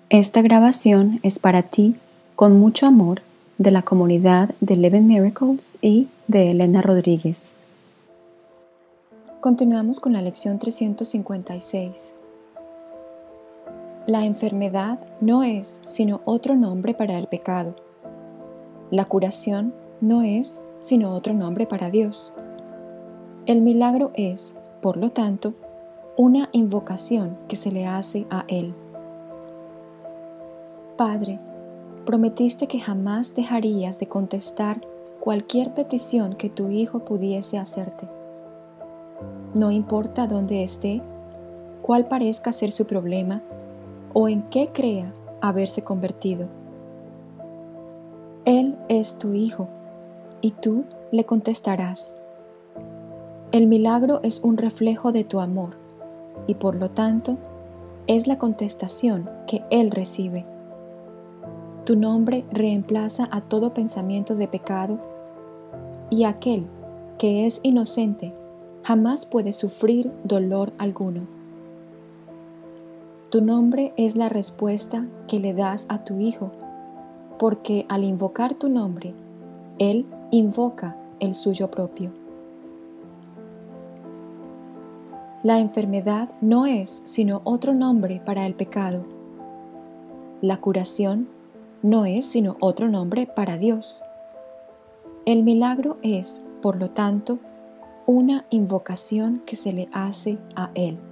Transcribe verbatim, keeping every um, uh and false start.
Esta grabación es para ti, con mucho amor, de la comunidad de Eleven Miracles y de Elena Rodríguez. Continuamos con la lección trescientos cincuenta y seis. La enfermedad no es sino otro nombre para el pecado. La curación no es sino otro nombre para Dios. El milagro es, por lo tanto, una invocación que se le hace a Él. Padre, prometiste que jamás dejarías de contestar cualquier petición que tu Hijo pudiese hacerte. No importa dónde esté, cuál parezca ser su problema o en qué crea haberse convertido. Él es tu Hijo y tú le contestarás. El milagro es un reflejo de tu amor y por lo tanto es la contestación que Él recibe. Tu nombre reemplaza a todo pensamiento de pecado y aquel que es inocente jamás puede sufrir dolor alguno. Tu nombre es la respuesta que le das a tu Hijo, porque al invocar tu nombre, Él invoca el suyo propio. La enfermedad no es sino otro nombre para el pecado. La curación no es sino otro nombre para Dios. El milagro es, por lo tanto, una invocación que se le hace a Él.